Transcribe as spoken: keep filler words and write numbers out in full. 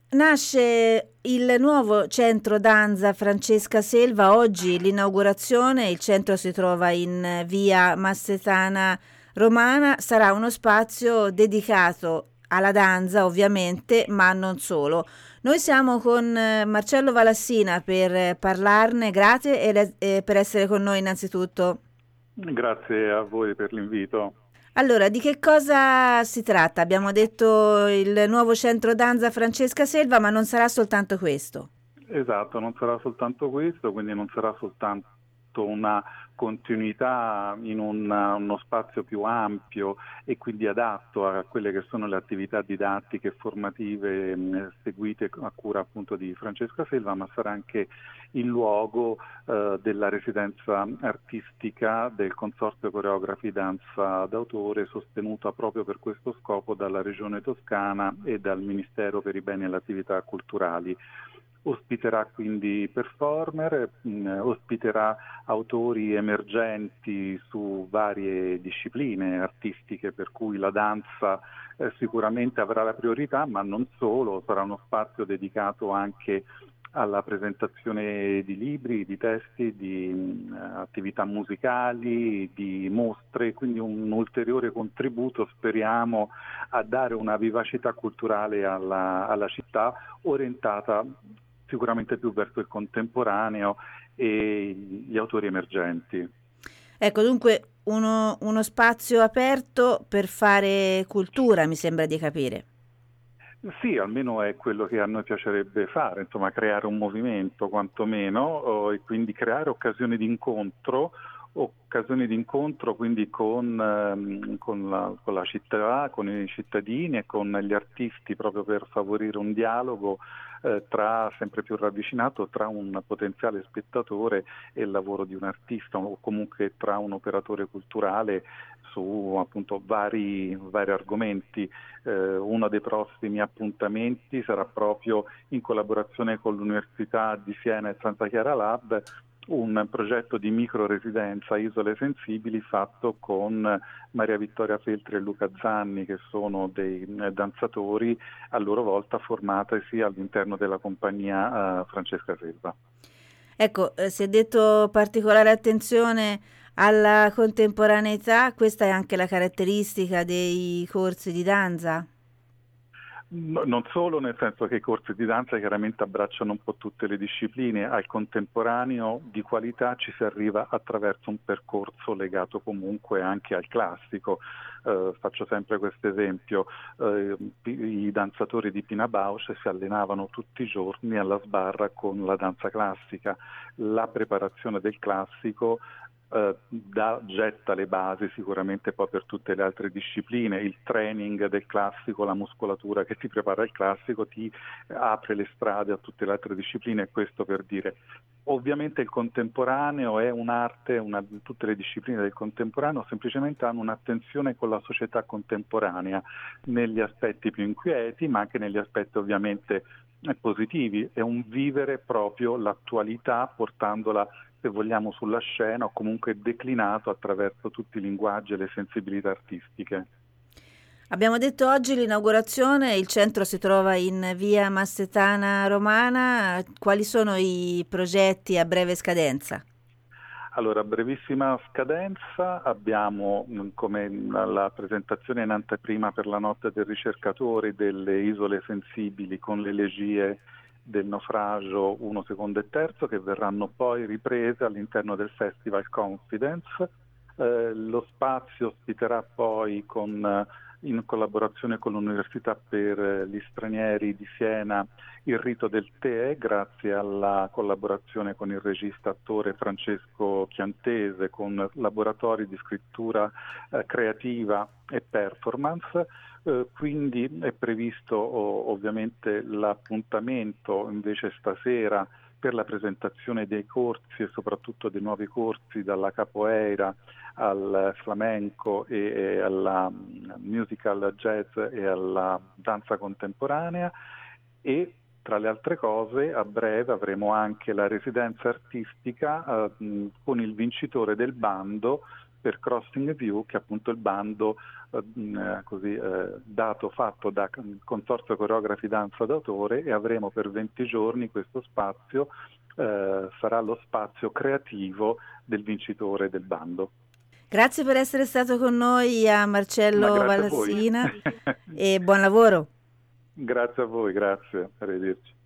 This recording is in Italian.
Nasce il nuovo centro danza Francesca Selva, oggi l'inaugurazione, il centro si trova in via Massetana Romana, sarà uno spazio dedicato alla danza ovviamente, ma non solo. Noi siamo con eh, Marcello Valassina per eh, parlarne, grazie e le- e per essere con noi innanzitutto. Grazie a voi per l'invito. Allora, di che cosa si tratta? Abbiamo detto il nuovo centro danza Francesca Selva, ma non sarà soltanto questo. Esatto, non sarà soltanto questo, quindi non sarà soltanto una continuità in un- uno spazio più ampio e quindi adatto a quelle che sono le attività didattiche e formative mh, seguite a cura appunto di Francesca Selva, ma sarà anche il luogo eh, della residenza artistica del Consorzio Coreografi Danza d'autore, sostenuta proprio per questo scopo dalla Regione Toscana e dal Ministero per i beni e le attività culturali. Ospiterà quindi performer, mh, ospiterà autori emergenti su varie discipline artistiche, per cui la danza eh, sicuramente avrà la priorità, ma non solo, sarà uno spazio dedicato anche alla presentazione di libri, di testi, di mh, attività musicali, di mostre, quindi un ulteriore contributo, speriamo, a dare una vivacità culturale alla, alla città, orientata sicuramente più verso il contemporaneo e gli autori emergenti. Ecco, dunque uno, uno spazio aperto per fare cultura, mi sembra di capire. Sì, almeno è quello che a noi piacerebbe fare, insomma, creare un movimento quantomeno oh, e quindi creare occasioni di incontro, occasioni di incontro quindi con, ehm, con la, con la città, con i cittadini e con gli artisti, proprio per favorire un dialogo eh, tra, sempre più ravvicinato tra un potenziale spettatore e il lavoro di un artista o comunque tra un operatore culturale su appunto vari, vari argomenti. Eh, uno dei prossimi appuntamenti sarà proprio in collaborazione con l'Università di Siena e Santa Chiara Lab un progetto di micro-residenza Isole Sensibili fatto con Maria Vittoria Feltri e Luca Zanni, che sono dei eh, danzatori a loro volta formatisi all'interno della compagnia eh, Francesca Selva. Ecco, eh, si è detto particolare attenzione alla contemporaneità, questa è anche la caratteristica dei corsi di danza. No- non solo, nel senso che i corsi di danza chiaramente abbracciano un po' tutte le discipline, al contemporaneo di qualità ci si arriva attraverso un percorso legato comunque anche al classico. Eh, faccio sempre questo esempio, eh, i danzatori di Pina Bausch si allenavano tutti i giorni alla sbarra con la danza classica, la preparazione del classico eh, da, getta le basi sicuramente poi per tutte le altre discipline, il training del classico, la muscolatura che ti prepara il classico ti apre le strade a tutte le altre discipline, questo per dire. Ovviamente il contemporaneo è un'arte, una, tutte le discipline del contemporaneo semplicemente hanno un'attenzione con la società contemporanea negli aspetti più inquieti, ma anche negli aspetti ovviamente eh, positivi, è un vivere proprio l'attualità portandola se vogliamo sulla scena o comunque declinato attraverso tutti i linguaggi e le sensibilità artistiche. Abbiamo detto oggi l'inaugurazione, il centro si trova in via Massetana Romana, quali sono i progetti a breve scadenza? Allora, brevissima scadenza, abbiamo mh, come la, la presentazione in anteprima per la notte del ricercatore delle isole sensibili con le elegie del naufragio uno, secondo e terzo che verranno poi riprese all'interno del Festival Confidence. Eh, lo spazio ospiterà poi con, eh, in collaborazione con l'Università per eh, gli stranieri di Siena il rito del tè, grazie alla collaborazione con il regista attore Francesco Chiantese, con laboratori di scrittura eh, creativa e performance. Eh, quindi è previsto oh, ovviamente l'appuntamento invece stasera per la presentazione dei corsi e soprattutto dei nuovi corsi dalla capoeira al flamenco e, e alla mm, musical jazz e alla danza contemporanea e tra le altre cose a breve avremo anche la residenza artistica eh, mh, con il vincitore del bando per Crossing View, che è appunto il bando eh, così, eh, dato fatto da Consorzio Coreografi Danza d'autore, e avremo per venti giorni questo spazio, eh, sarà lo spazio creativo del vincitore del bando. Grazie per essere stato con noi a Ma Marcello grazie a voi. Valassina e buon lavoro. Grazie a voi, grazie, arrivederci.